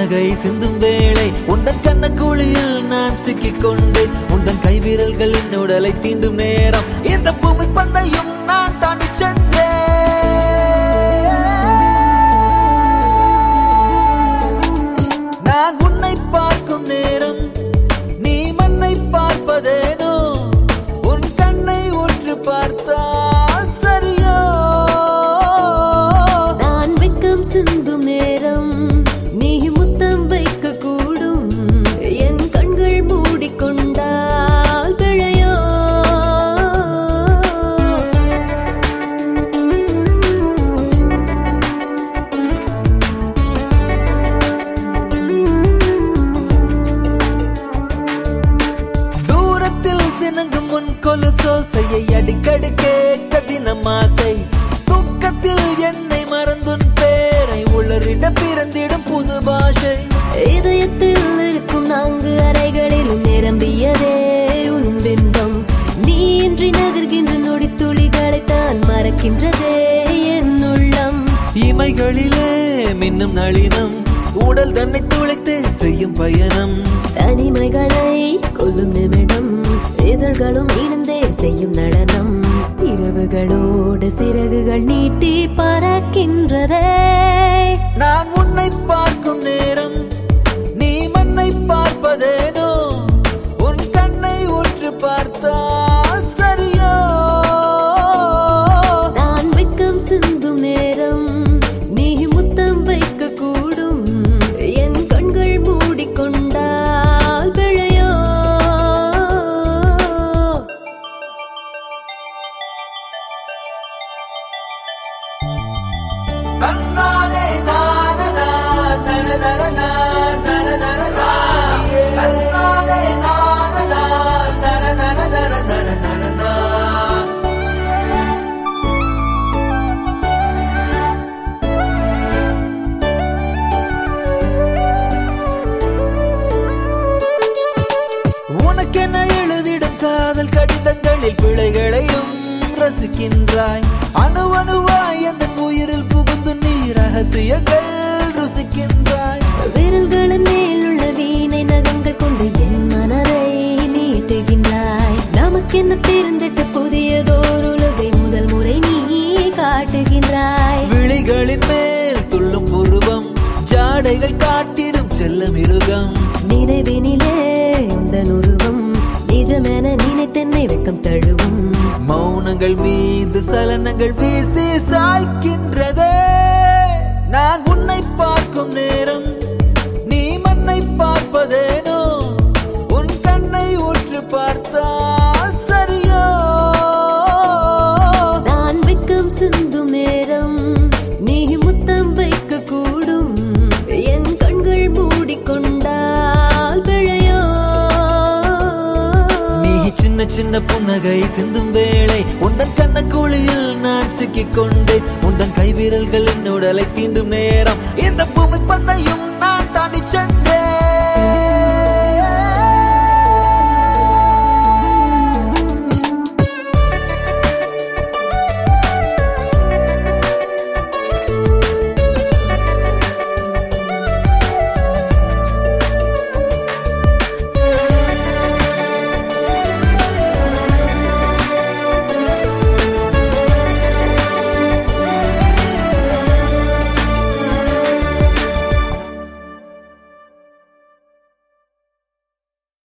புன்னகை சிந்தும் வேளை உந்தன் கண்ண குழியில் நான் சிக்கிக்கொண்டேன். உந்தன் கைவிரல்கள் என் உடலை தீண்டும் நேரம் இந்த பூமி பந்தையும் நான் தாண்டி சென்றேன். நான் உன்னை பார்க்கும் நேரம் நீ மண்ணை பார்ப்பதேனோ, உன் கண்ணை உற்று பார்த்தால் சரியோ. நான் வெக்கம் சிந்தும் நேரம் நீ முத்தம் வைக்க கூடும், என் கண்கள் மூடிக்கொண்டால் பிழையோ. தூரத்தில் சினங்கும் உன் கொலுசோசையை அடிக்கடி கேட்க தினம் ஆசை. தூக்கத்தில் என்னை மறந்துன் பேரை உளறிட பிறந்திடும் புது பாஷை. இதயத்தில் இருக்கும் 4 அறைகளிலும் நிரம்பியதே உன் பிம்பம். நீ இன்றி நகர்கின்ற நொடி துளிகளைத்தான் மறக்கின்றதே என் உள்ளம். இமைகளிலே மின்னும் நளினம் உடல் தன்னை துளைத்தே செய்யும் பயணம். தனிமைகளை கொல்லும் நிமிடம் இதழ்களும் இணைந்தே செய்யும் நடனம். இரவுகளோடு சிறகுகள் நீட்டி பறக்கின்றதே. நான் உன்னை பார்க்கும் நேரம் நீ மண்ணை பார்ப்பதேனோ, உன் கண்ணை உற்று பார்த்தால் சரியோ. நான் வெக்கம் சிந்தும் நேரம் நீ முத்தம் வைக்க கூடும், என் கண்கள் மூடிக்கொண்டால் பிழையோ. கண்ணாலே நானனா நனனனா நனனனா, கண்ணாலே நானனா நனனனா நனனனா. உனக்கென எழுதிடும் காதல் கடிதங்களில் பிழைகளையும் ரசிக்கின்றாய். அணுவணுவாய் எந்த உயிரில் புகுந்து நீ ரகசியங்கள் ருசிக்கின்றாய். விரல்களின் மேலுள்ள வீணை நகங்கள் கொண்டு என் மனதை நீட்டுகின்றாய். நமக்கென்ன தெரிந்திட்ட புதியதோர் உலகை முதல் முறை நீ காட்டுகின்றாய். விழிகளின் மேல் துள்ளும் உருவம் ஜாடைகள் காட்டிடும் செல்ல மிருகம். நினைவினிலே உந்தன் உருவம் நிஜமென நினைத்தென்னை வெக்கம் தழுவும். மௌனங்கள் மீது சலனங்கள் வீசி சாய்க்கின்றதே. நான் உன்னை பார்க்கும் நேரம் நீ மண்ணை பார்ப்பதேனோ, உன் கண்ணை உற்று பார்த்தால் சரியோ. நான் வெக்கம் சிந்தும் நேரம் நீ முத்தம் வைக்க கூடும், என் கண்கள் மூடிக்கொண்டால் பிழையோ. நீ சின்ன சின்ன புன்னகை சிந்தும் வேளை உந்தன் கண்ண குழியில் நான் சிக்கிக்கொண்டேன். உந்தன் கைவிரல்கள் என் உடலை தீண்டும் நேரம் இந்த பூமி பந்தையும் நான் தாண்டி சென்றேன்.